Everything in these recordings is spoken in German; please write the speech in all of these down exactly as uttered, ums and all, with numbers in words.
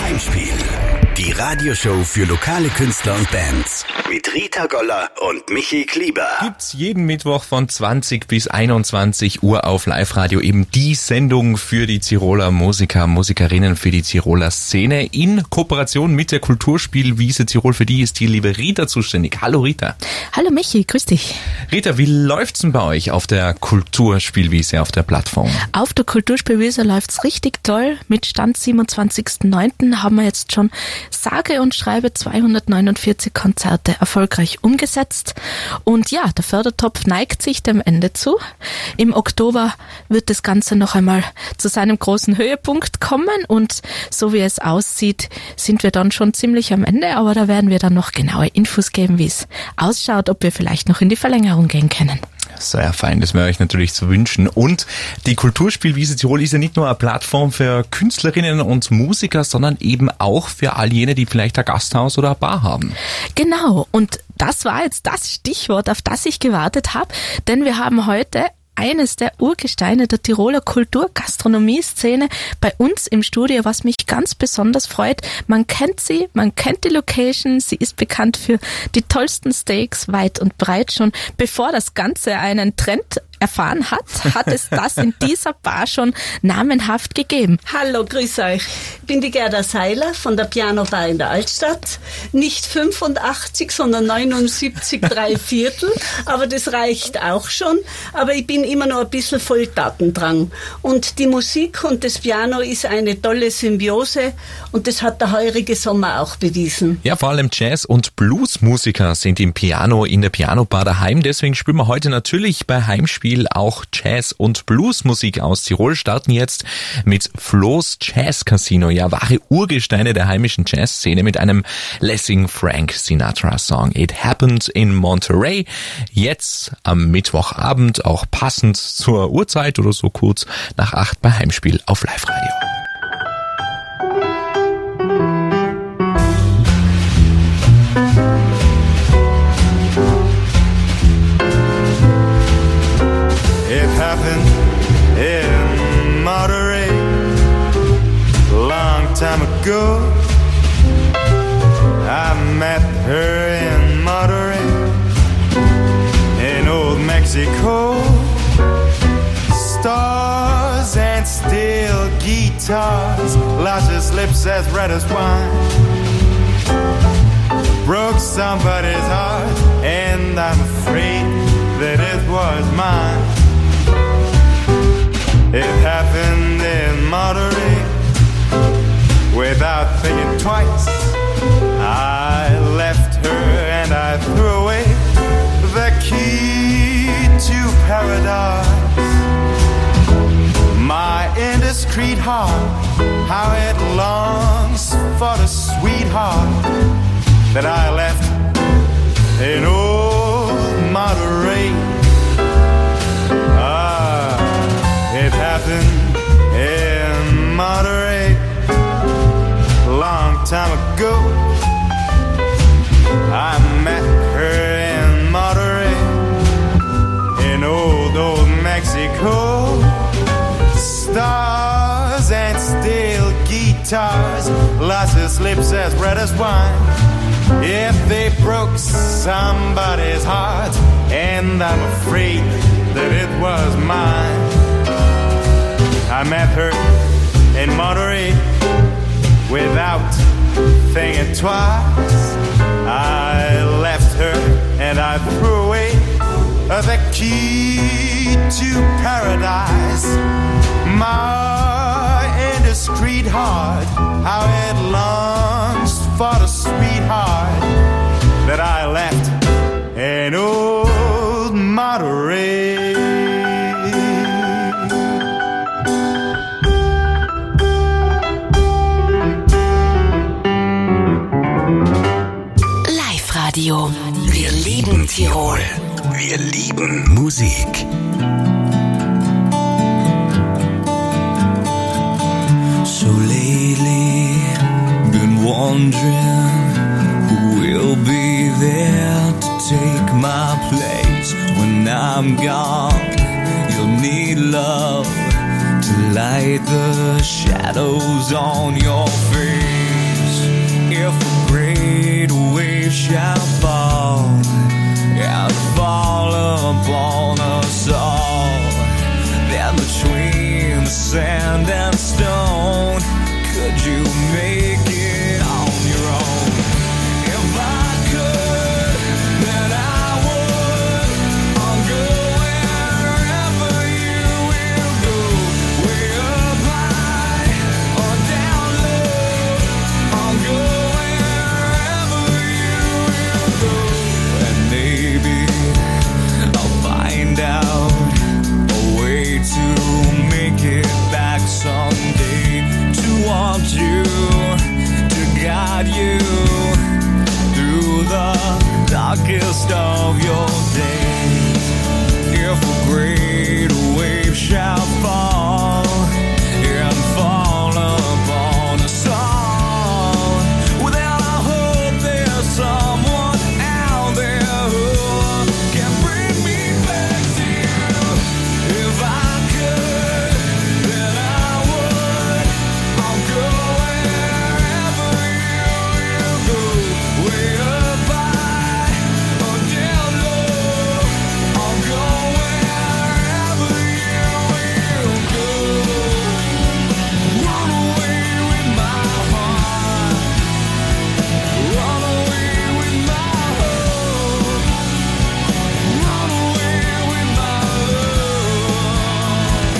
Heimspiel, die Radioshow für lokale Künstler und Bands mit Rita Goller und Michi Klieber. Gibt's jeden Mittwoch von zwanzig bis einundzwanzig Uhr auf Live-Radio eben die Sendung für die Tiroler Musiker, Musikerinnen, für die Tiroler Szene in Kooperation mit der Kulturspielwiese Tirol. Für die ist die liebe Rita zuständig. Hallo Rita. Hallo Michi, grüß dich. Rita, wie läuft's denn bei euch auf der Kulturspielwiese, auf der Plattform? Auf der Kulturspielwiese läuft's richtig toll. Mit Stand siebenundzwanzigsten neunten haben wir jetzt schon sage und schreibe zweihundertneunundvierzig Konzerte erfolgreich umgesetzt. Und ja, der Fördertopf neigt sich dem Ende zu. Im Oktober wird das Ganze noch einmal zu seinem großen Höhepunkt kommen und so wie es aussieht, sind wir dann schon ziemlich am Ende, aber da werden wir dann noch genaue Infos geben, wie es ausschaut, ob wir vielleicht noch in die Verlängerung gehen können. Sehr fein, das wäre euch natürlich zu wünschen. Und die Kulturspielwiese Tirol ist ja nicht nur eine Plattform für Künstlerinnen und Musiker, sondern eben auch für all jene, die vielleicht ein Gasthaus oder eine Bar haben. Genau, und das war jetzt das Stichwort, auf das ich gewartet habe, denn wir haben heute eines der Urgesteine der Tiroler Kultur-Gastronomie-Szene bei uns im Studio, was mich ganz besonders freut. Man kennt sie, man kennt die Location, sie ist bekannt für die tollsten Steaks weit und breit. Schon bevor das Ganze einen Trend erfahren hat, hat es das in dieser Bar schon namenhaft gegeben. Hallo, grüß euch. Ich bin die Gerda Seiler von der Piano Bar in der Altstadt. Nicht fünfundachtzig, sondern neunundsiebzig, drei Viertel. Aber das reicht auch schon. Aber ich bin immer noch ein bisschen voll Tatendrang. Und die Musik und das Piano ist eine tolle Symbiose. Und das hat der heurige Sommer auch bewiesen. Ja, vor allem Jazz- und Bluesmusiker sind im Piano in der Piano Bar daheim. Deswegen spielen wir heute natürlich bei Heimspiel auch Jazz- und Bluesmusik aus Tirol, starten jetzt mit Flo's Jazz Casino, ja wahre Urgesteine der heimischen Jazzszene mit einem Lessing Frank Sinatra Song It Happened in Monterey. Jetzt am Mittwochabend, auch passend zur Uhrzeit oder so kurz nach acht bei Heimspiel auf Live-Radio. In Monterey, long time ago, I met her in Monterey, in old Mexico. Stars and steel guitars, luscious lips as red as wine. Broke somebody's heart, and I'm afraid that it was mine. It happened in Monterey, without thinking twice. I left her and I threw away the key to paradise. My indiscreet heart, how it longs for the sweetheart that I left in old Monterey. Ah, it happened in Monterey, long time ago. I met her in Monterey, in old, old Mexico. Stars and steel guitars, luscious lips as red as wine. If they broke somebody's heart, and I'm afraid that it was mine. I met her in Monterey, without thinking twice. I left her and I threw away the key to paradise. My indiscreet heart, how it longs for the sweetheart that I left in old Monterey. Live-Radio. Wir lieben Tirol. Wir lieben Musik. So lately, been wondering who will be there to take my place when I'm gone. You'll need love to light the shadows on your face. if a great wave shall fall and fall upon us all, then between the sand and stone, could you make it on your own? If I could, then I would. I'll go wherever you will go, way up high or down low. I'll go wherever you will go, and maybe I'll find out a way to make it back someday, to want you, to guide you through the darkest of your days. If a great wave shall fall and fall upon us all, well then I hope there's someone out there who can bring me back to you. If I could, then I would. I'll go wherever you will go, way up high or down low. I'll go wherever you will go. Run away with my heart, run away with my hope, run away with my love.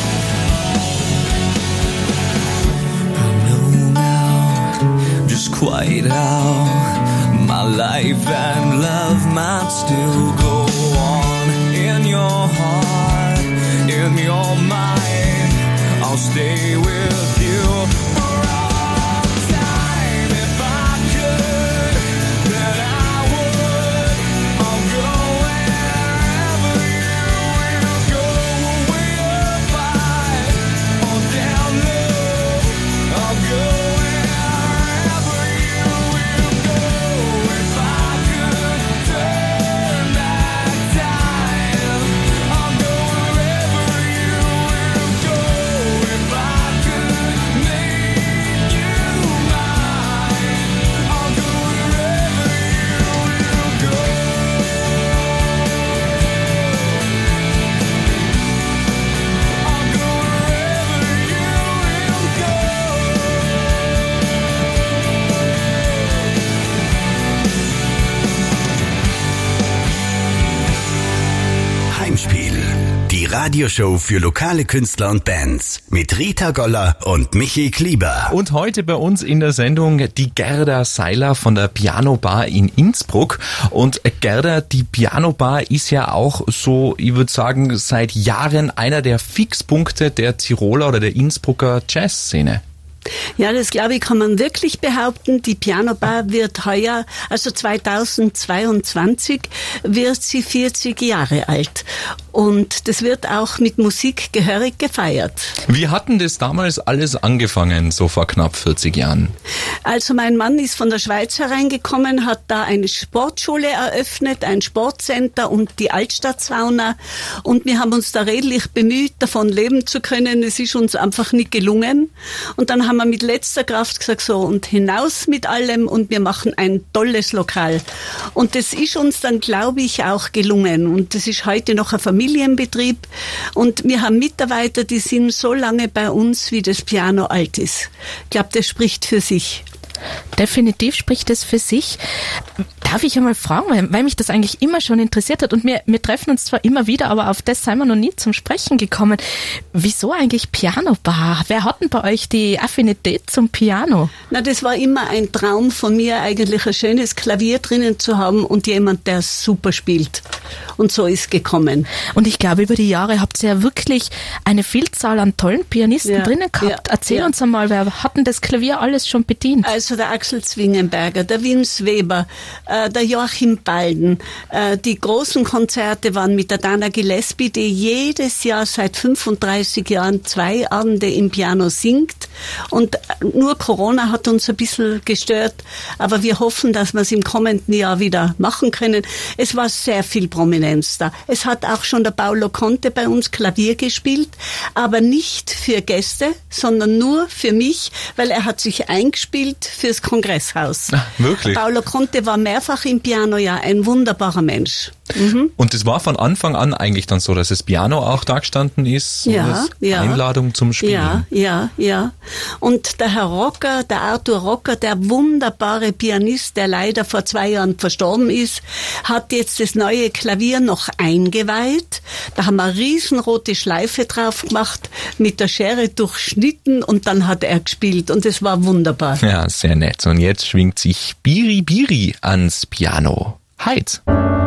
I know now just quite how my life and love might still go on. In your heart, in your mind, I'll stay with you for all time. If I could, then I would. I'll go wherever you will go, way up high or down low. I'll go wherever you will go. If I could turn back time, I'll go wherever you will go. If I could make you mine, I'll go wherever you will go. I'll go wherever you will go. Heimspiel, die Radioshow für lokale Künstler und Bands mit Rita Goller und Michi Klieber. Und heute bei uns in der Sendung die Gerda Seiler von der Piano Bar in Innsbruck. Und Gerda, die Piano Bar ist ja auch so, ich würde sagen, seit Jahren einer der Fixpunkte der Tiroler oder der Innsbrucker Jazzszene. Ja, das glaube ich, kann man wirklich behaupten. Die Piano Bar wird heuer, also zweitausendzweiundzwanzig, wird sie vierzig Jahre alt. Und das wird auch mit Musik gehörig gefeiert. Wie hat denn das damals alles angefangen, so vor knapp vierzig Jahren? Also mein Mann ist von der Schweiz hereingekommen, hat da eine Sportschule eröffnet, ein Sportcenter und die Altstadtsauna. Und wir haben uns da redlich bemüht, davon leben zu können. Es ist uns einfach nicht gelungen. Und dann haben wir mit letzter Kraft gesagt, so, und hinaus mit allem, und wir machen ein tolles Lokal. Und das ist uns dann, glaube ich, auch gelungen. Und das ist heute noch ein Familienbetrieb. Und wir haben Mitarbeiter, die sind so lange bei uns, wie das Piano alt ist. Ich glaube, das spricht für sich. Definitiv spricht es für sich. Darf ich einmal fragen, weil, weil mich das eigentlich immer schon interessiert hat und wir, wir treffen uns zwar immer wieder, aber auf das sind wir noch nie zum Sprechen gekommen. Wieso eigentlich Piano Bar? Wer hat denn bei euch die Affinität zum Piano? Na, das war immer ein Traum von mir, eigentlich ein schönes Klavier drinnen zu haben und jemand, der super spielt. Und so ist gekommen. Und ich glaube, über die Jahre habt ihr ja wirklich eine Vielzahl an tollen Pianisten Ja, drinnen gehabt. ja, Erzähl ja. uns einmal, wer hat denn das Klavier alles schon bedient? Also der Axel Zwingenberger, der Vince Weber, äh, der Joachim Balden. Äh, die großen Konzerte waren mit der Dana Gillespie, die jedes Jahr seit fünfunddreißig Jahren zwei Abende im Piano singt. Und nur Corona hat uns ein bisschen gestört, aber wir hoffen, dass wir es im kommenden Jahr wieder machen können. Es war sehr viel Prominenz da. Es hat auch schon der Paolo Conte bei uns Klavier gespielt, aber nicht für Gäste, sondern nur für mich, weil er hat sich eingespielt fürs Kongresshaus. Ach, wirklich? Paolo Conte war mehrfach im Piano, ja, ein wunderbarer Mensch. Mhm. Und es war von Anfang an eigentlich dann so, dass das Piano auch da gestanden ist? Ja, als ja. Einladung zum Spielen? Ja, ja, ja. Und der Herr Rocker, der Arthur Rocker, der wunderbare Pianist, der leider vor zwei Jahren verstorben ist, hat jetzt das neue Klavier noch eingeweiht. Da haben wir eine riesenrote Schleife drauf gemacht, mit der Schere durchschnitten und dann hat er gespielt und es war wunderbar. Ja, sehr nett. Und jetzt schwingt sich Biri Biri ans Piano. Heid.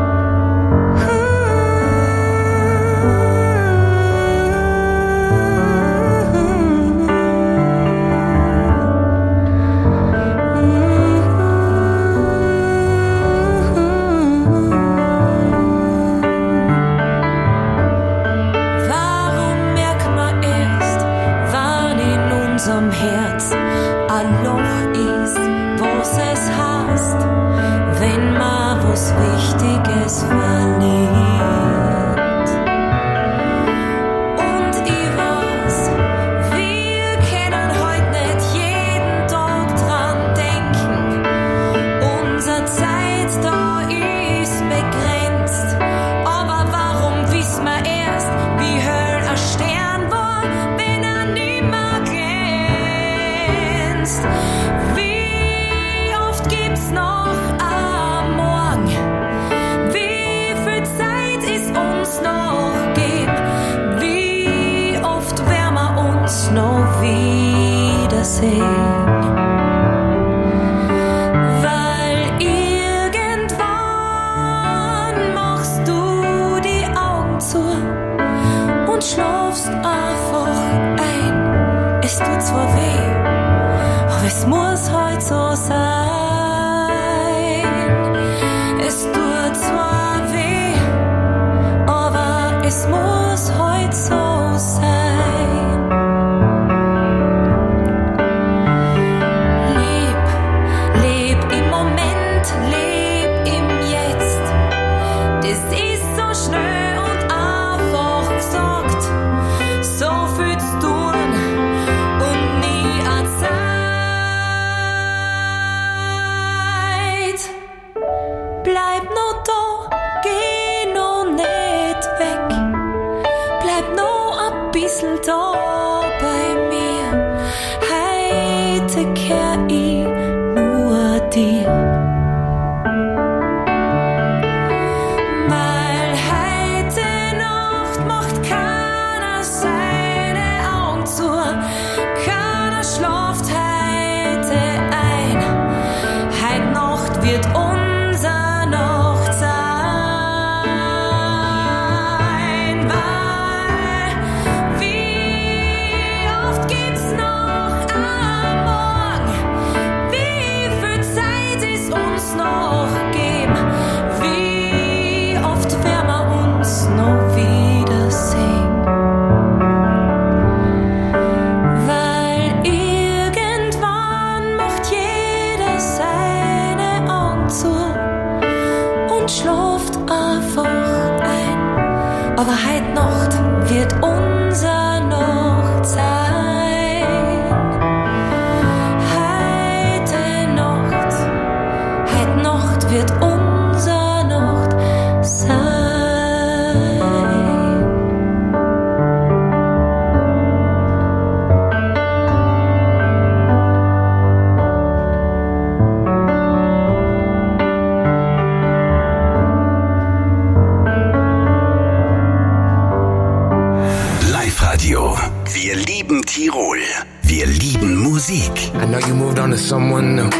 Wir lieben Tirol. Wir lieben Musik. I know you moved on to someone new.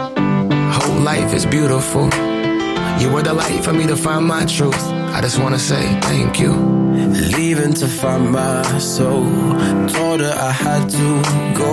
Whole life is beautiful. You were the light for me to find my truth. I just wanna say thank you. Leaving to find my soul. Told her I had to go.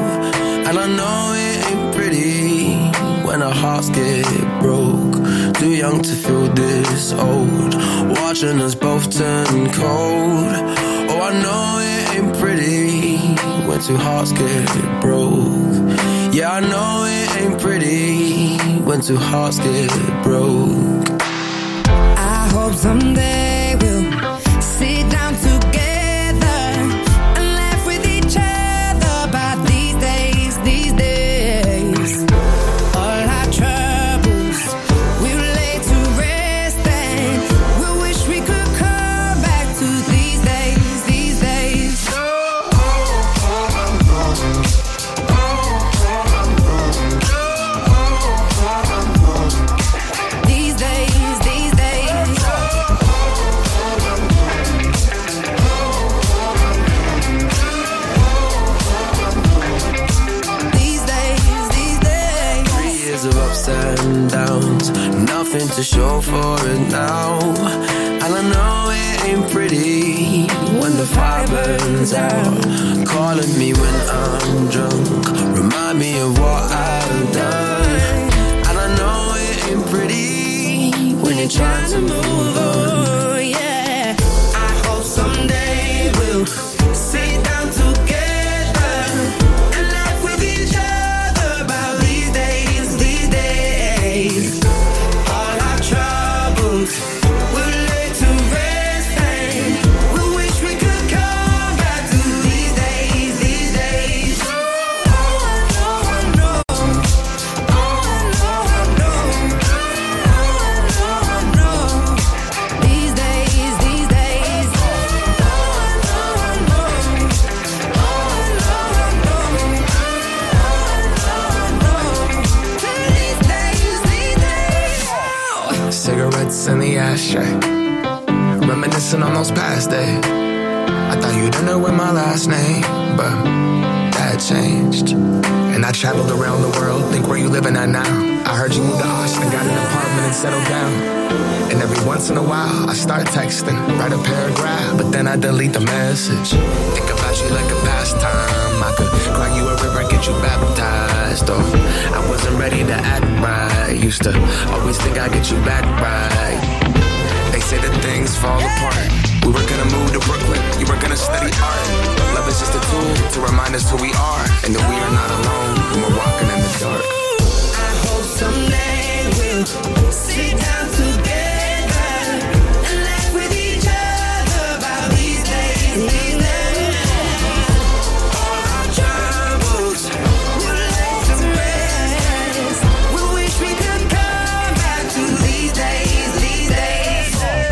And I know it ain't pretty when our hearts get broke. Too young to feel this old. Watching us both turn cold. Oh, I know it ain't pretty when two hearts get broke. Yeah, I know it ain't pretty when two hearts get broke. I hope someday we'll sit down together and laugh with each other about these days, these days. All our troubles we'll lay to rest and we'll wish we could come back to these days, these days. These days, these days. These days, these days. Three years of ups and downs, nothing to show for it now. And I know it ain't pretty when the fire burns out. Calling me when I'm drunk, remind me of what I've done. And I know it ain't pretty when you're trying to move on. Oh, yeah. I hope someday we'll sit down together and laugh with each other about these days, these days. All our troubles we'll lay to rest and we'll wish we could come back to these days, these days. Oh, I know, I know. Oh, I know, I know. Oh, I know, I know. These days, these days. Oh, I know, I know. Oh, I know, I know. These days, these days. Cigarettes in the ashtray, reminiscing on those past days. I thought you'd know with my last name, but that changed. And I traveled around the world, think where you living at now. I heard you moved to Austin, got an apartment and settled down. And every once in a while, I start texting, write a paragraph, but then I delete the message. Think about you like a pastime. I could cry you a river, get you baptized. Or I wasn't ready to act right. Used to always think I'd get you back right. They say that things fall apart. We were gonna move to Brooklyn, you were gonna study art. Love is just a tool to remind us who we are, and that we are not alone when we're walking in the dark. I hope someday we'll sit down together and laugh with each other about these days, these days. All our troubles we'll lay to rest. We wish we could come back to these days, these days.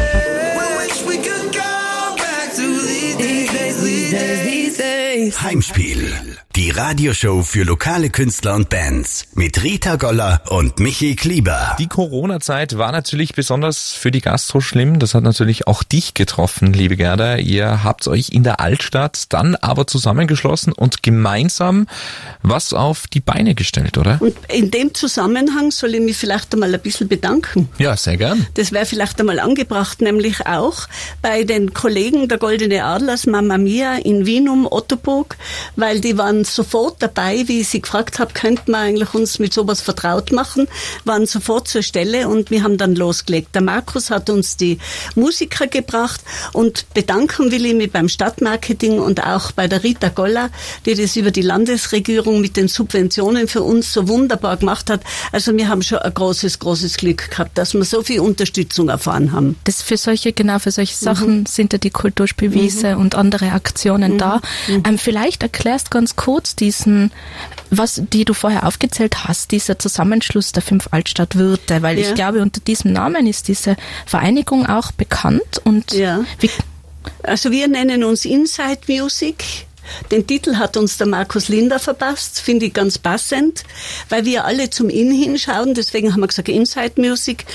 We wish we could come back to these days, these days, these days. Heimspiel. Die Radioshow für lokale Künstler und Bands mit Rita Goller und Michi Klieber. Die Corona-Zeit war natürlich besonders für die Gastro schlimm. Das hat natürlich auch dich getroffen, liebe Gerda. Ihr habt euch in der Altstadt dann aber zusammengeschlossen und gemeinsam was auf die Beine gestellt, oder? Und in dem Zusammenhang soll ich mich vielleicht einmal ein bisschen bedanken. Ja, sehr gern. Das wäre vielleicht einmal angebracht, nämlich auch bei den Kollegen der Goldene Adlers, Mamma Mia in Wienum, Ottoburg, weil die waren sofort dabei, wie ich sie gefragt habe, könnten wir eigentlich uns mit sowas vertraut machen, waren sofort zur Stelle und wir haben dann losgelegt. Der Markus hat uns die Musiker gebracht und bedanken will ich mich beim Stadtmarketing und auch bei der Rita Goller, die das über die Landesregierung mit den Subventionen für uns so wunderbar gemacht hat. Also wir haben schon ein großes, großes Glück gehabt, dass wir so viel Unterstützung erfahren haben. Das für solche, genau für solche Sachen Mhm. sind ja die Kulturspielwiese mhm. und andere Aktionen Mhm. da. Mhm. Ähm, vielleicht erklärst ganz kurz diesen, was, die du vorher aufgezählt hast, dieser Zusammenschluss der fünf Altstadtwirte, weil Ja. ich glaube, unter diesem Namen ist diese Vereinigung auch bekannt und Ja. wie, Also wir nennen uns Inside Music. Den Titel hat uns der Markus Linder verpasst, finde ich ganz passend, weil wir alle zum In hinschauen, deswegen haben wir gesagt Inside Music.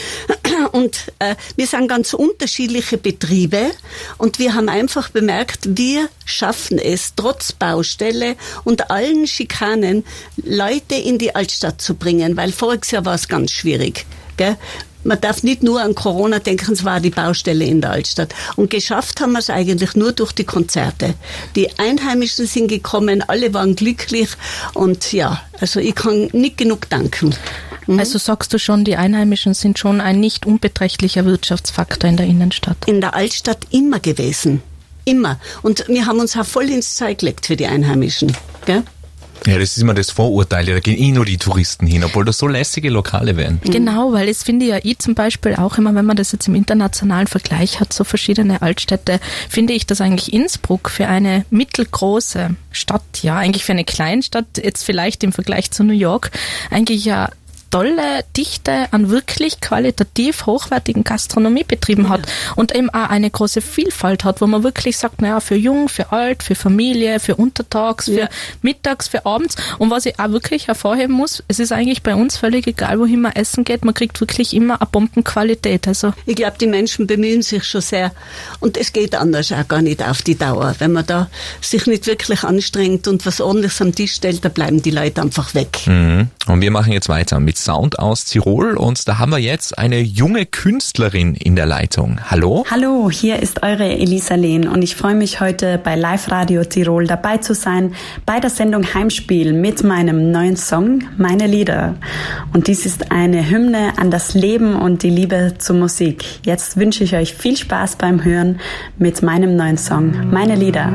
Und äh, wir sind ganz unterschiedliche Betriebe und wir haben einfach bemerkt, wir schaffen es, trotz Baustelle und allen Schikanen, Leute in die Altstadt zu bringen, weil voriges Jahr war es ganz schwierig, gell? Man darf nicht nur an Corona denken, es war die Baustelle in der Altstadt. Und geschafft haben wir es eigentlich nur durch die Konzerte. Die Einheimischen sind gekommen, alle waren glücklich und ja, also ich kann nicht genug danken. Mhm. also sagst du schon, die Einheimischen sind schon ein nicht unbeträchtlicher Wirtschaftsfaktor in der Innenstadt. In der Altstadt immer gewesen. Immer. Und wir haben uns auch voll ins Zeug gelegt für die Einheimischen. Gell? Ja, das ist immer das Vorurteil, da gehen eh nur die Touristen hin, obwohl das so lässige Lokale wären. Genau, weil das finde ja ich zum Beispiel auch immer, wenn man das jetzt im internationalen Vergleich hat, so verschiedene Altstädte, finde ich, dass eigentlich Innsbruck für eine mittelgroße Stadt, ja, eigentlich für eine Kleinstadt, jetzt vielleicht im Vergleich zu New York, eigentlich ja tolle Dichte an wirklich qualitativ hochwertigen Gastronomiebetrieben hat und eben auch eine große Vielfalt hat, wo man wirklich sagt, naja, für jung, für alt, für Familie, für untertags, für Ja. mittags, für abends. Und was ich auch wirklich hervorheben muss, es ist eigentlich bei uns völlig egal, wohin man essen geht, man kriegt wirklich immer eine Bombenqualität. Also Ich glaube, die Menschen bemühen sich schon sehr. Und es geht anders auch gar nicht auf die Dauer. Wenn man da sich nicht wirklich anstrengt und was Ordentliches am Tisch stellt, da bleiben die Leute einfach weg. Mhm. Und wir machen jetzt weiter mit Sound aus Tirol und da haben wir jetzt eine junge Künstlerin in der Leitung. Hallo? Hallo, hier ist eure Elisa Lehn und ich freue mich heute bei Live Radio Tirol dabei zu sein bei der Sendung Heimspiel mit meinem neuen Song Meine Lieder. Und dies ist eine Hymne an das Leben und die Liebe zur Musik. Jetzt wünsche ich euch viel Spaß beim Hören mit meinem neuen Song Meine Lieder.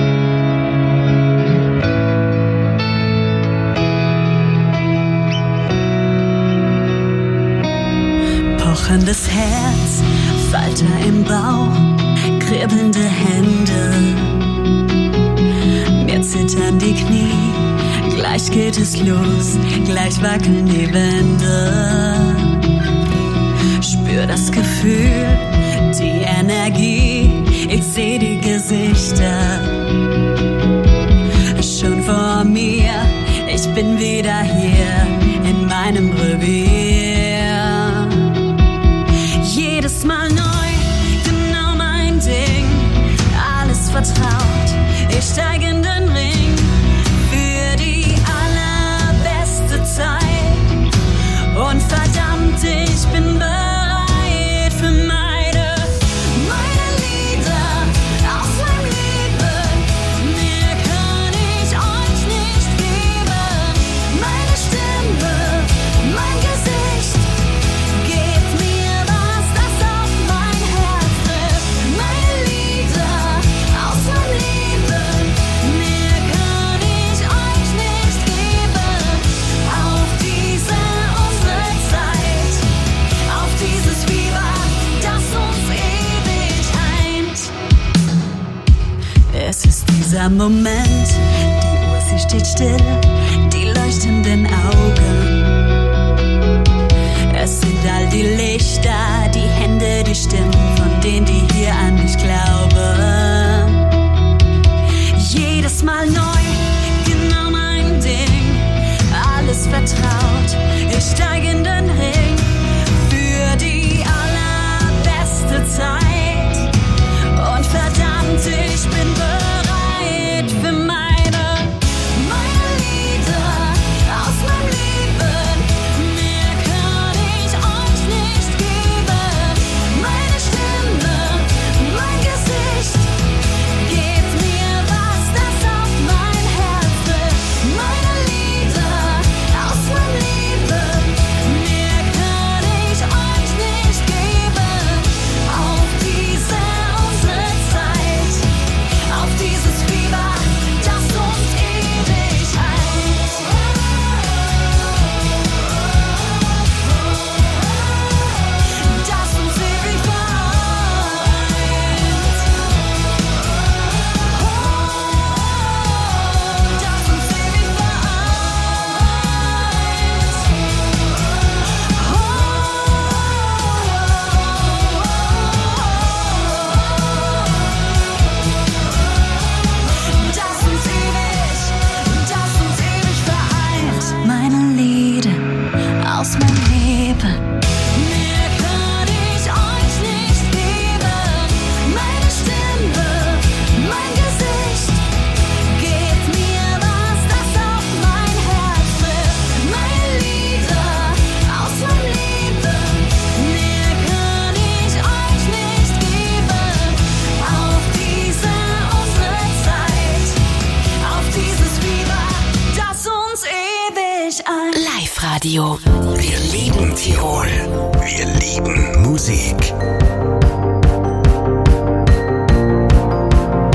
Pochendes Herz, Falter im Bauch, kribbelnde Hände. Mir zittern die Knie, gleich geht es los, gleich wackeln die Wände. Spür das Gefühl, die Energie, ich seh die Gesichter. Schon vor mir, ich bin wieder hier in meinem Revier. Jedes Mal neu, genau mein Ding, alles vertraut, ich steig in den Ring für die allerbeste Zeit und verdammt, ich bin bereit für meine, meine Lieder aus meinem Leben, mehr kann ich euch nicht geben, meine Stimme, mein Gesicht, gebt mir was, das auf mein Herz trifft, meine Lieder aus meinem Leben, mehr kann ich euch nicht geben, auf diese unsere Zeit, auf dieses Fieber, das uns ewig eint. Es ist dieser Moment, die Uhr, sie steht still, die leuchtenden Augen. Es sind all die Lichter, die Hände, die Stimmen von denen, die hier an mich glauben. Jedes Mal neu, genau mein Ding, alles vertraut, ich steig in den Ring für die allerbeste Zeit und verdammt, ich bin bereit für meine, meine Lieder aus meinem Leben, mehr kann ich euch nicht geben, meine Stimme, mein Gesicht, gebt mir was, das auf mein Herz trifft, meine Lieder aus meinem Leben, mehr kann ich euch nicht geben, auf diese unsere Zeit, auf dieses Fieber, das uns ewig heilt. Das uns ewig vereint. Das uns ewig vereint. Das uns ewig, das uns ewig vereint. Meine Lieder aus meinem Leben. Mehr kann ich euch nicht geben. Meine Stimme, mein Gesicht. Gebt mir was, das auf mein Herz trifft. Meine Lieder aus meinem Leben. Mehr kann ich euch nicht geben. Auf diese unsere Zeit. Auf dieses Fieber, das uns ewig ein. Live-Radio. Wir lieben Tirol. Wir lieben Musik.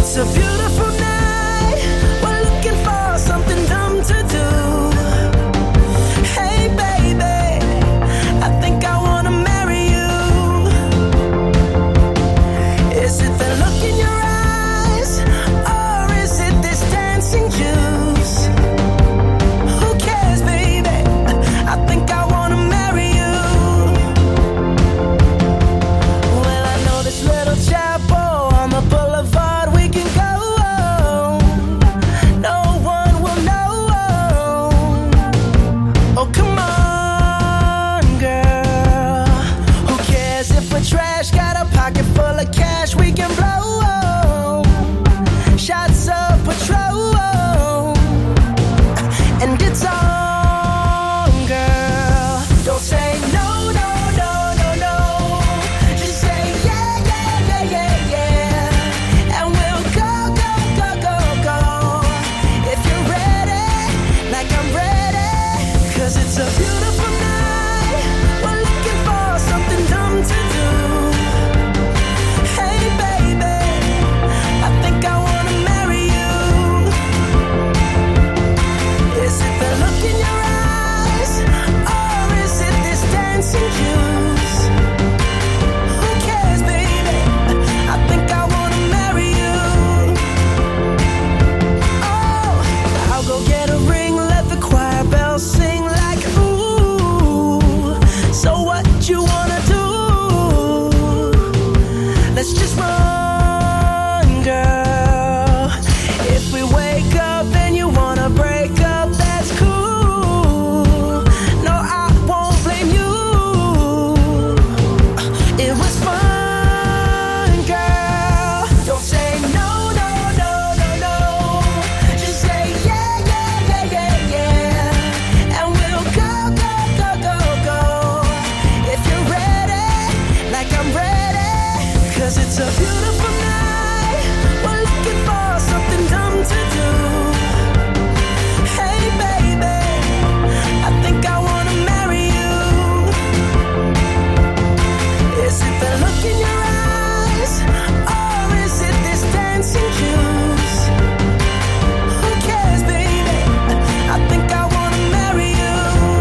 It's a beautiful night. We're looking for something dumb to do. Hey baby, I think I wanna marry you. Is it the look in your eyes, or is it this dancing juice? Who cares, baby? I think I wanna marry you. Well, I know this little chapel on the boulevard we can go. No one will know. Oh, come on, girl. Who cares if we're trash? Got a pocket full of cash we can blow. Shots of Patrol. And it's on, girl. Don't say no, no, no, no, no. Just say yeah, yeah, yeah, yeah, yeah. And we'll go, go, go, go, go. If you're ready, like I'm ready. Cause it's a beautiful night. We're looking for something dumb to do. Hey baby, I think I wanna marry you. Is it the look in your eyes, or is it this dancing juice? Who cares, baby? I think I wanna marry you. Oh, I'll go get a ring, let the choir bells sing like ooh. So what you wanna do? Let's just run, girl. If we wake up and you wanna break up, that's cool. No, I won't blame you. It was fun, girl. Don't say no, no, no, no, no. Just say yeah, yeah, yeah, yeah, yeah. And we'll go, go, go, go, go. If you're ready, like I'm ready. Cause it's a beautiful night. We're looking for something dumb to do. Hey baby, I think I wanna marry you. Is it the look in your eyes, or is it this dancing juice? Who cares, baby? I think I wanna marry you.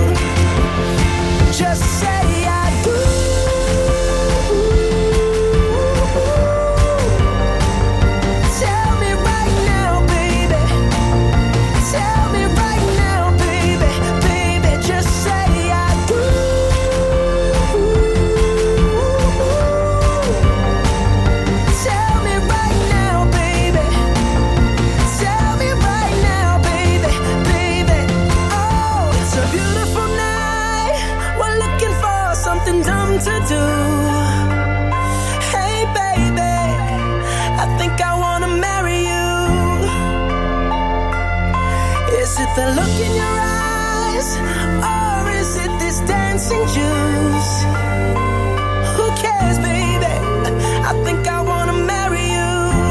Just say I do. Tell me right now, baby. Tell me right now, baby. Baby, just say I do. Tell me right now, baby. Tell me right now, baby. Baby, oh, it's a beautiful night. We're looking for something dumb to do. Hey baby, I think I wanna marry you. Is it the look in your eyes, or is it this dancing juice? Who cares, baby? I think I wanna marry you.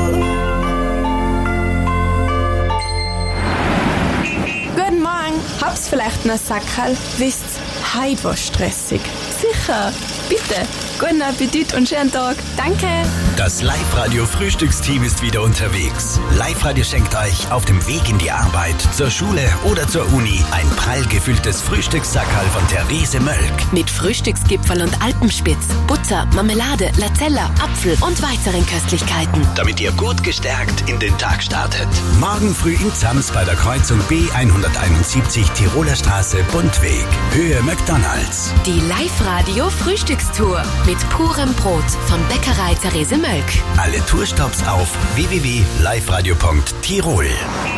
Guten Morgen. Hab's vielleicht noch Sackerl? Wisst's, heute war stressig. Sicher, bitte. Guten Appetit und schönen Tag. Danke. Das Live-Radio-Frühstücksteam ist wieder unterwegs. Live-Radio schenkt euch auf dem Weg in die Arbeit, zur Schule oder zur Uni ein prall gefülltes Frühstückssackerl von Therese Mölk. Mit Frühstücksgipfel und Alpenspitz, Butter, Marmelade, Latella, Apfel und weiteren Köstlichkeiten. Damit ihr gut gestärkt in den Tag startet. Morgen früh in Zams bei der Kreuzung B hunderteinundsiebzig Tiroler Straße, Bundweg, Höhe McDonalds. Die Live-Radio-Frühstückstour mit purem Brot von Bäckerei Therese Mölk. Alle Tourstops auf w w w punkt live radio punkt tirol.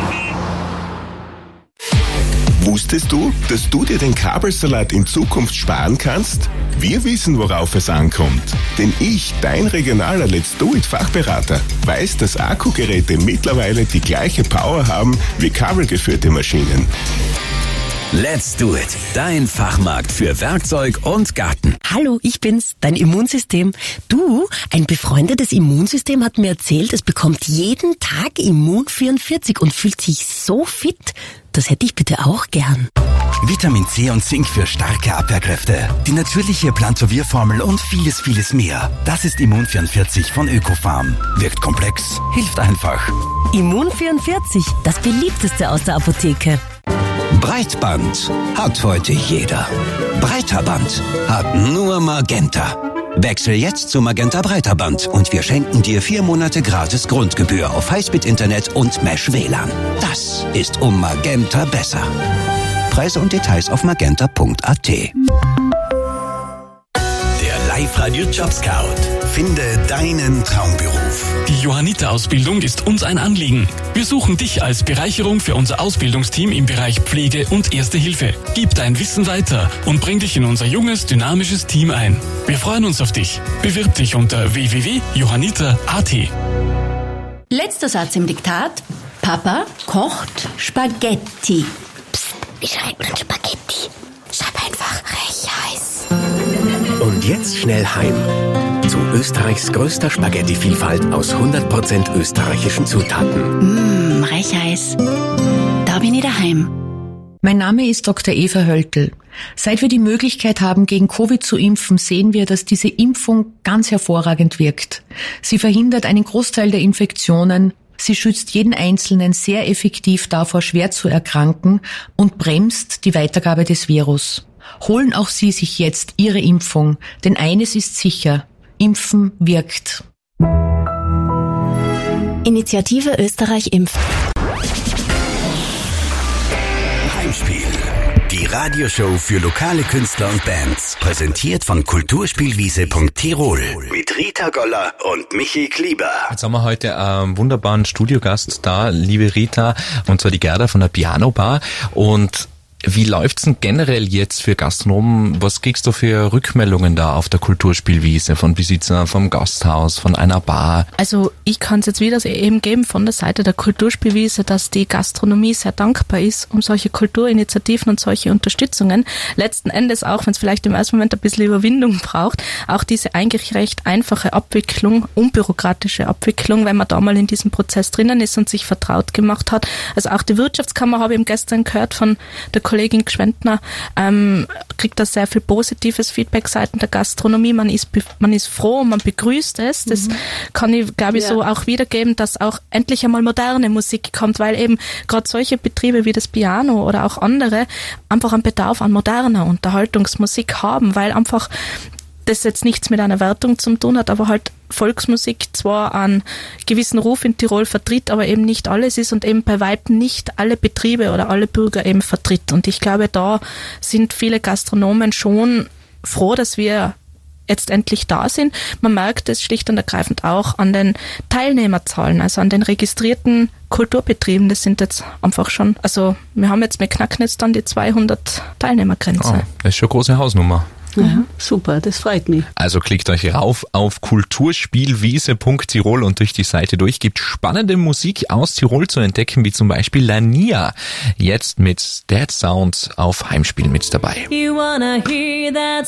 Wusstest du, dass du dir den Kabelsalat in Zukunft sparen kannst? Wir wissen, worauf es ankommt. Denn ich, dein regionaler Let's Do It Fachberater, weiß, dass Akkugeräte mittlerweile die gleiche Power haben wie kabelgeführte Maschinen. Let's Do It, dein Fachmarkt für Werkzeug und Garten. Hallo, ich bin's, dein Immunsystem. Du, ein befreundetes Immunsystem hat mir erzählt, es bekommt jeden Tag Immun vierundvierzig und fühlt sich so fit. Das hätte ich bitte auch gern. Vitamin C und Zink für starke Abwehrkräfte, die natürliche Plantovir-Formel und vieles, vieles mehr. Das ist Immun vierundvierzig von Ökofarm. Wirkt komplex, hilft einfach. Immun vierundvierzig, das beliebteste aus der Apotheke. Breitband hat heute jeder. Breiterband hat nur Magenta. Wechsel jetzt zu Magenta Breiterband und wir schenken dir vier Monate gratis Grundgebühr auf Highspeed-Internet und Mesh-W L A N. Das ist um Magenta besser. Preise und Details auf magenta punkt a t. Der Live-Radio Jobscout. Finde deinen Traumberuf. Die Johanniter-Ausbildung ist uns ein Anliegen. Wir suchen dich als Bereicherung für unser Ausbildungsteam im Bereich Pflege und Erste Hilfe. Gib dein Wissen weiter und bring dich in unser junges, dynamisches Team ein. Wir freuen uns auf dich. Bewirb dich unter w w w punkt johanniter punkt a t. Letzter Satz im Diktat. Papa kocht Spaghetti. Psst, wie schreibt man Spaghetti? Schreib einfach Rechheiß. Und jetzt schnell heim. Zu Österreichs größter Spaghetti-Vielfalt aus hundert Prozent österreichischen Zutaten. Mmm, Rechheiß. Da bin ich daheim. Mein Name ist Doktor Eva Höltl. Seit wir die Möglichkeit haben, gegen Covid zu impfen, sehen wir, dass diese Impfung ganz hervorragend wirkt. Sie verhindert einen Großteil der Infektionen, sie schützt jeden Einzelnen sehr effektiv davor, schwer zu erkranken und bremst die Weitergabe des Virus. Holen auch Sie sich jetzt Ihre Impfung, denn eines ist sicher: Impfen wirkt. Initiative Österreich impft. Heimspiel. Die Radioshow für lokale Künstler und Bands. Präsentiert von kulturspielwiese punkt tirol. Mit Rita Goller und Michi Klieber. Jetzt haben wir heute einen wunderbaren Studiogast da, liebe Rita, und zwar die Gerda von der Piano Bar. Und wie läuft's denn generell jetzt für Gastronomen? Was kriegst du für Rückmeldungen da auf der Kulturspielwiese von Besitzern, vom Gasthaus, von einer Bar? Also ich kann es jetzt wieder eben geben von der Seite der Kulturspielwiese, dass die Gastronomie sehr dankbar ist um solche Kulturinitiativen und solche Unterstützungen. Letzten Endes auch, wenn es vielleicht im ersten Moment ein bisschen Überwindung braucht, auch diese eigentlich recht einfache Abwicklung, unbürokratische Abwicklung, wenn man da mal in diesem Prozess drinnen ist und sich vertraut gemacht hat. Also auch die Wirtschaftskammer, habe ich eben gestern gehört von der Kollegin Gschwendner, ähm, kriegt da sehr viel positives Feedback seitens der Gastronomie. Man ist, man ist froh, man begrüßt es. Das mhm. kann ich, glaube ich, ja. so auch wiedergeben, dass auch endlich einmal moderne Musik kommt, weil eben gerade solche Betriebe wie das Piano oder auch andere einfach einen Bedarf an moderner Unterhaltungsmusik haben, weil einfach das jetzt nichts mit einer Wertung zu tun hat, aber halt Volksmusik zwar einen gewissen Ruf in Tirol vertritt, aber eben nicht alles ist und eben bei weitem nicht alle Betriebe oder alle Bürger eben vertritt. Und ich glaube, da sind viele Gastronomen schon froh, dass wir jetzt endlich da sind. Man merkt es schlicht und ergreifend auch an den Teilnehmerzahlen, also an den registrierten Kulturbetrieben. Das sind jetzt einfach schon, also wir haben jetzt, wir knacken jetzt dann die zweihundert Teilnehmergrenze. Oh, das ist schon eine große Hausnummer. Ja, super, das freut mich. Also klickt euch rauf auf kulturspielwiese punkt tirol und durch die Seite durch. Gibt spannende Musik aus Tirol zu entdecken, wie zum Beispiel Lania. Jetzt mit Dead Sound auf Heimspiel mit dabei. You wanna hear that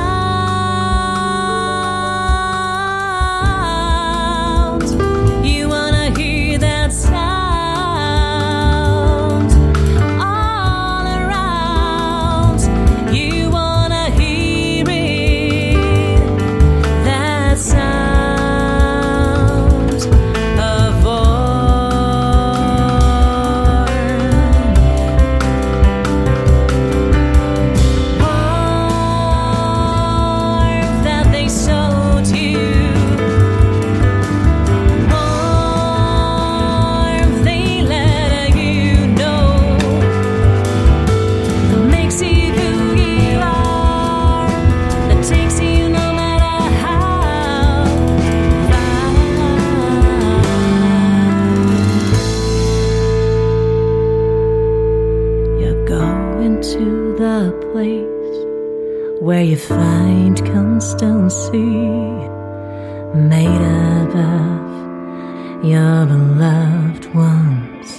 sound. You wanna hear that sound. All around. You wanna hear it. That sound of that they sold you. Warmth they let you know. That makes you who you are. That takes you no matter how far. You're going to the place where you find constancy, made up of your beloved ones.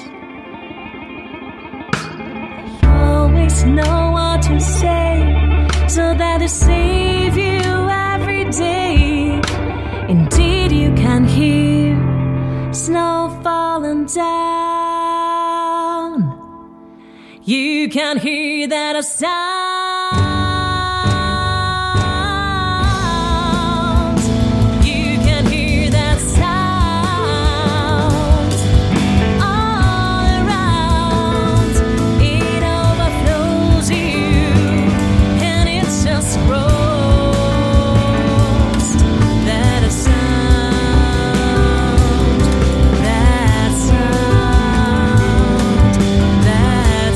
You always know what to say, so that they save you every day. Indeed, you can hear snow falling down. You You can hear that sound. You can hear that sound all around. It overflows you, and it's just grows. That sound, that sound, that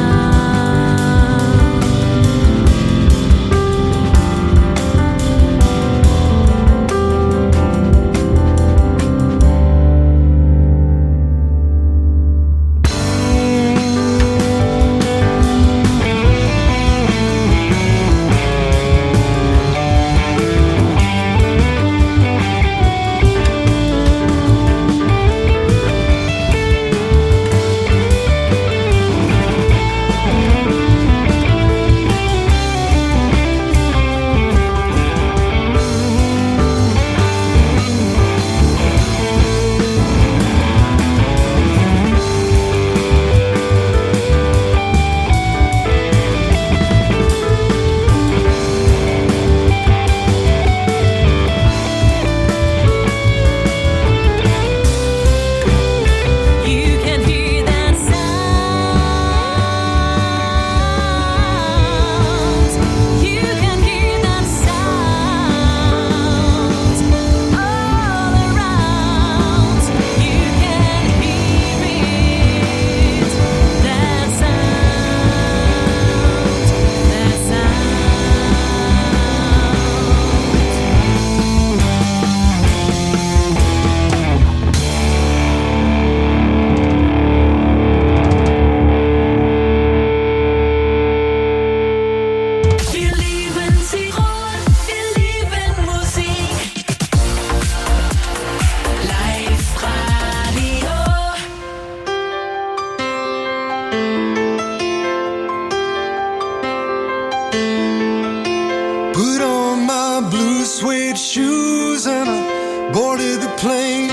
suede shoes and I boarded the plane.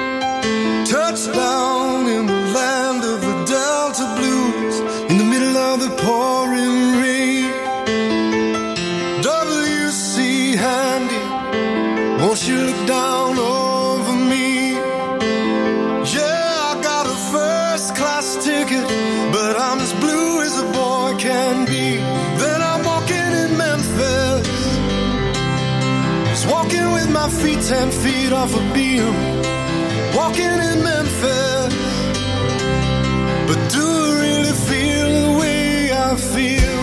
Touchdown in the land of the Delta Blues, in the middle of the pouring rain. W C Handy, won't you look down over me? Yeah, I got a first class ticket, but I'm as blue as a boy can be. Then I'm walking in Memphis, just walking with my feet ten feet off a beam. Walking in Memphis, but do I really feel the way I feel?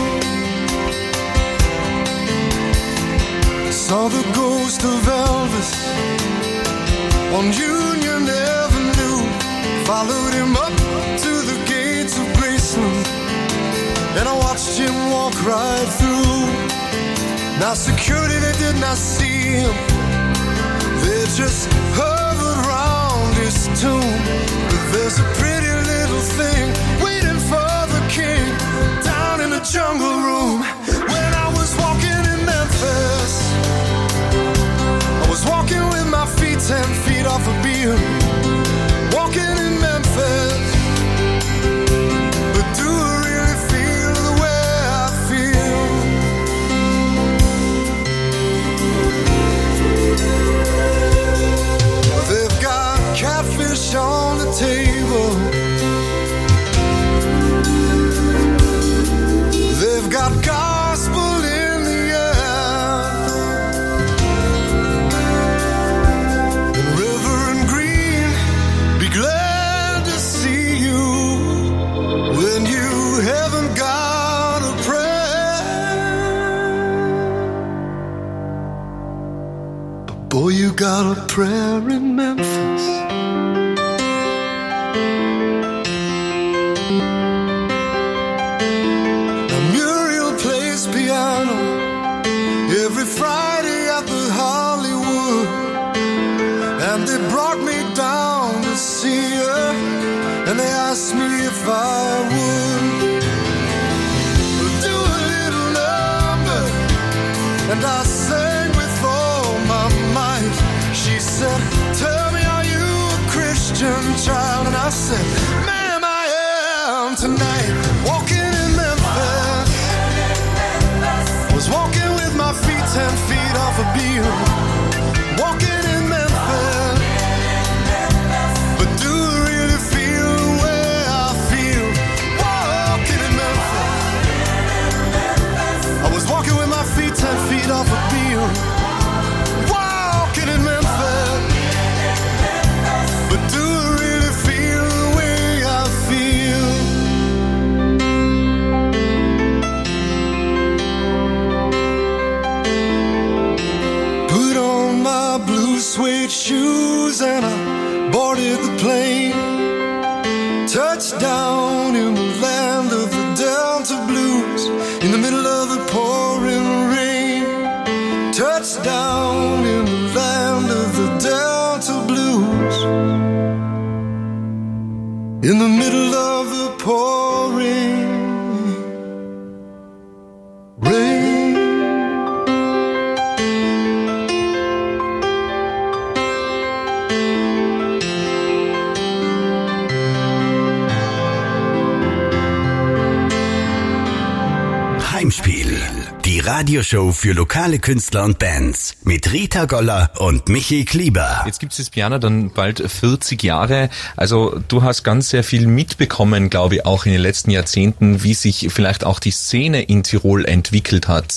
Saw the ghost of Elvis on Union Avenue, followed him up to the gates of Graceland, and I watched him walk right through. Now security, they did not see him, they just hovered around his tomb. But there's a pretty little thing waiting for the king down in the jungle room. When I was walking in Memphis, I was walking with my feet ten feet off a beam. Walking in Memphis, but do I really feel the way I feel? They've got catfish on the table, they've got gospel in the air, and Reverend Green, be glad to see you when you haven't got a prayer. But boy, you got a prayer in Memphis. Muriel plays piano every Friday at the Hollywood, and they brought me down to see her, and they asked me if I would do a little number, and I sang with all my might. She said, tell me, are you a Christian child? And I said, ma'am, I am tonight. Walking in the boarded the plane. Touchdown in the land of the Delta Blues, in the middle of the pouring rain. Touchdown in the land of the Delta Blues, in the middle of the pouring rain. Heimspiel, die Radioshow für lokale Künstler und Bands mit Rita Goller und Michi Klieber. Jetzt gibt es das Piano dann bald vierzig Jahre. Also du hast ganz sehr viel mitbekommen, glaube ich, auch in den letzten Jahrzehnten, wie sich vielleicht auch die Szene in Tirol entwickelt hat.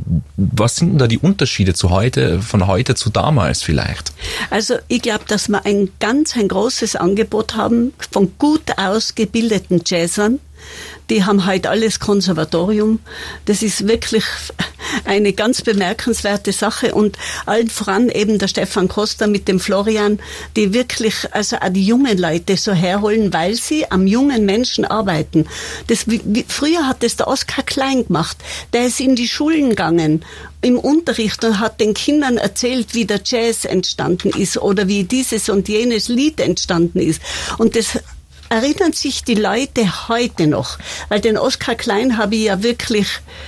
Was sind denn da die Unterschiede zu heute, von heute zu damals vielleicht? Also ich glaube, dass wir ein ganz ein großes Angebot haben von gut ausgebildeten Jazzern. Die haben halt alles Konservatorium. Das ist wirklich eine ganz bemerkenswerte Sache und allen voran eben der Stefan Costa mit dem Florian, die wirklich also auch die jungen Leute so herholen, weil sie am jungen Menschen arbeiten. Das, wie, wie, früher hat das der Oskar Klein gemacht. Der ist in die Schulen gegangen im Unterricht und hat den Kindern erzählt, wie der Jazz entstanden ist oder wie dieses und jenes Lied entstanden ist. Und das erinnern sich die Leute heute noch, weil den Oskar Klein habe ich ja wirklich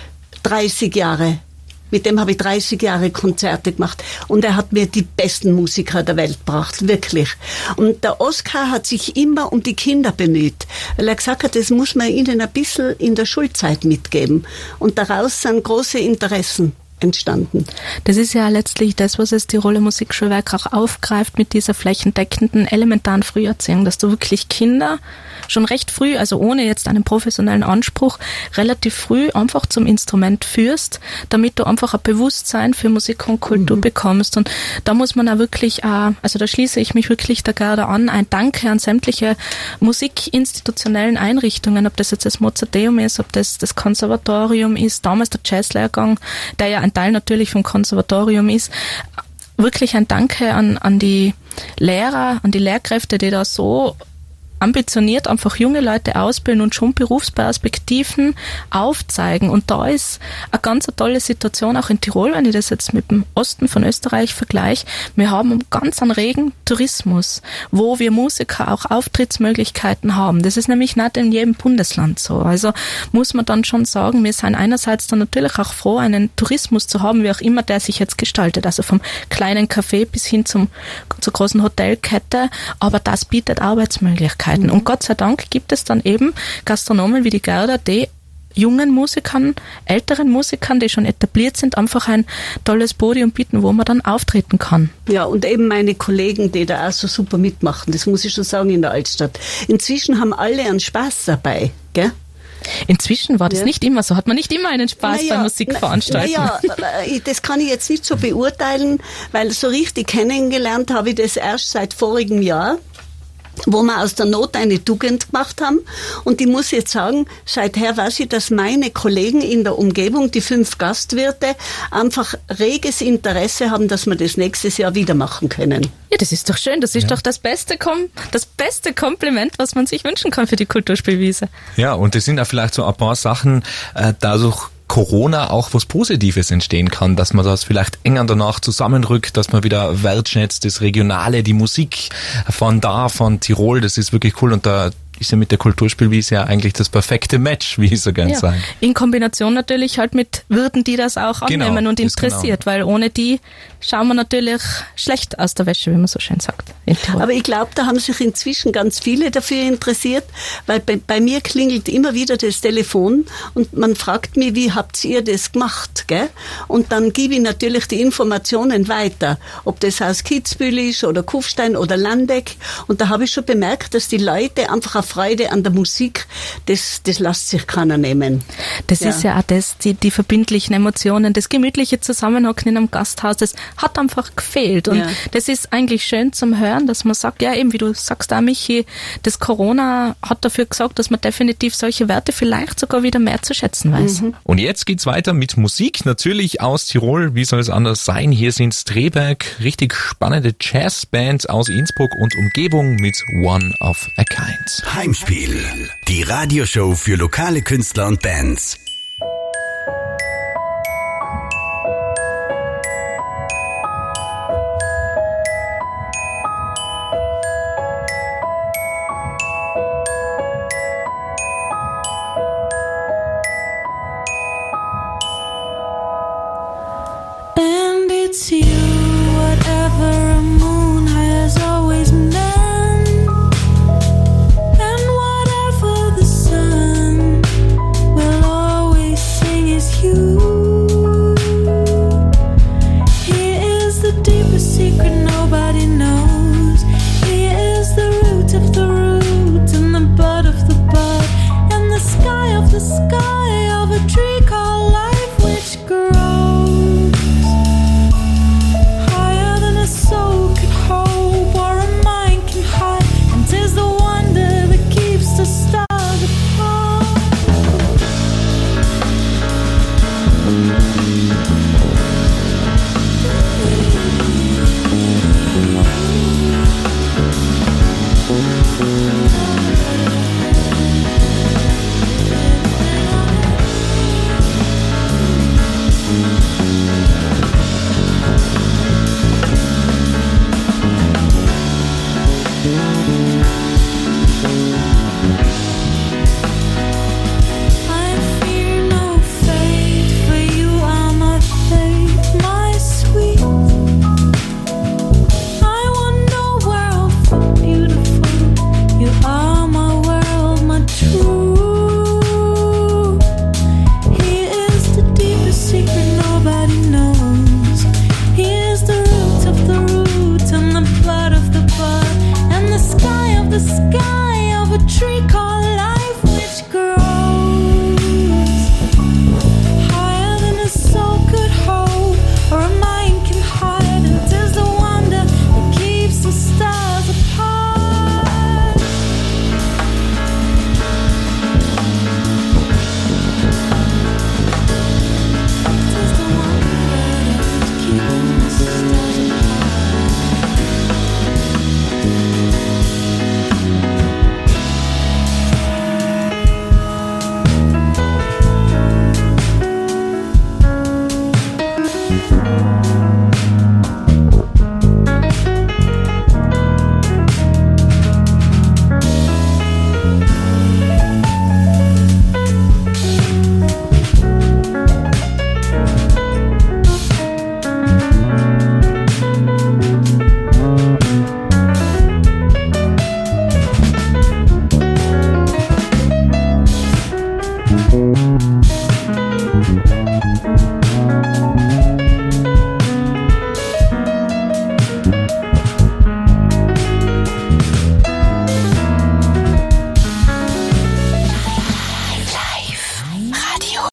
dreißig Jahre, mit dem habe ich dreißig Jahre Konzerte gemacht und er hat mir die besten Musiker der Welt gebracht, wirklich. Und der Oskar hat sich immer um die Kinder bemüht, weil er gesagt hat, das muss man ihnen ein bisschen in der Schulzeit mitgeben und daraus sind große Interessen entstanden. Das ist ja letztlich das, was das Tiroler Musikschulwerk auch aufgreift mit dieser flächendeckenden elementaren Früherziehung, dass du wirklich Kinder schon recht früh, also ohne jetzt einen professionellen Anspruch, relativ früh einfach zum Instrument führst, damit du einfach ein Bewusstsein für Musik und Kultur mhm. bekommst. Und da muss man auch wirklich, also da schließe ich mich wirklich der Gerda an, ein Danke an sämtliche musikinstitutionellen Einrichtungen, ob das jetzt das Mozarteum ist, ob das das Konservatorium ist, damals der Jazzlehrgang, der ja ein Teil natürlich vom Konservatorium ist. Wirklich ein Danke an, an die Lehrer, an die Lehrkräfte, die da so ambitioniert einfach junge Leute ausbilden und schon Berufsperspektiven aufzeigen. Und da ist eine ganz tolle Situation auch in Tirol, wenn ich das jetzt mit dem Osten von Österreich vergleiche. Wir haben einen ganz einen regen Tourismus, wo wir Musiker auch Auftrittsmöglichkeiten haben. Das ist nämlich nicht in jedem Bundesland so. Also muss man dann schon sagen, wir sind einerseits dann natürlich auch froh, einen Tourismus zu haben, wie auch immer der sich jetzt gestaltet. Also vom kleinen Café bis hin zum, zur großen Hotelkette. Aber das bietet Arbeitsmöglichkeiten. Und Gott sei Dank gibt es dann eben Gastronomen wie die Gerda, die jungen Musikern, älteren Musikern, die schon etabliert sind, einfach ein tolles Podium bieten, wo man dann auftreten kann. Ja, und eben meine Kollegen, die da auch so super mitmachen, das muss ich schon sagen in der Altstadt. Inzwischen haben alle einen Spaß dabei, gell? Inzwischen war das ja. nicht immer so. Hat man nicht immer einen Spaß naja, bei Musikveranstaltungen? Naja, das kann ich jetzt nicht so beurteilen, weil so richtig kennengelernt habe ich das erst seit vorigem Jahr, wo wir aus der Not eine Tugend gemacht haben. Und ich muss jetzt sagen, seither weiß ich, dass meine Kollegen in der Umgebung, die fünf Gastwirte, einfach reges Interesse haben, dass wir das nächstes Jahr wieder machen können. Ja, das ist doch schön. Das ist ja. doch das beste, Kom- das beste Kompliment, was man sich wünschen kann für die Kulturspielwiese. Ja, und das sind ja vielleicht so ein paar Sachen, äh, dadurch Corona auch was Positives entstehen kann, dass man das vielleicht enger danach zusammenrückt, dass man wieder wertschätzt, das Regionale, die Musik von da, von Tirol, das ist wirklich cool und da ist ja mit der Kulturspielwiese ja eigentlich das perfekte Match, wie ich so gern ja. sage. In Kombination natürlich halt mit Würden, die das auch genau, annehmen und interessiert, genau. weil ohne die schauen wir natürlich schlecht aus der Wäsche, wie man so schön sagt. Aber ich glaube, da haben sich inzwischen ganz viele dafür interessiert, weil bei, bei mir klingelt immer wieder das Telefon und man fragt mich, wie habt ihr das gemacht, gell? Und dann gebe ich natürlich die Informationen weiter, ob das aus Kitzbühel ist oder Kufstein oder Landeck und da habe ich schon bemerkt, dass die Leute einfach Freude an der Musik, das, das lässt sich keiner nehmen. Das Ja. ist ja auch das, die, die verbindlichen Emotionen, das gemütliche Zusammenhocken in einem Gasthaus, das hat einfach gefehlt. Und Ja. das ist eigentlich schön zum Hören, dass man sagt, ja eben, wie du sagst auch, Michi, das Corona hat dafür gesorgt, dass man definitiv solche Werte vielleicht sogar wieder mehr zu schätzen weiß. Mhm. Und jetzt geht's weiter mit Musik, natürlich aus Tirol, wie soll es anders sein? Hier sind Streberg, richtig spannende Jazzband aus Innsbruck und Umgebung mit One of a Kind. Heimspiel. Die Radioshow für lokale Künstler und Bands. And it's you, whatever a moon has always meant, and whatever the sun will always sing is you. He is the deepest secret nobody knows. He is the root of the root and the bud of the bud and the sky of the sky of a tree called life, which grows higher than a soul could hope or a mind can hide, and 'tis the wonder that keeps the stars apart. I fear no fate, for you are my fate, my sweet. I want no world for beautiful. You are my world, my true. He is the deepest secret nobody knows. He is the root of the root and the blood of the bud and the sky of the sky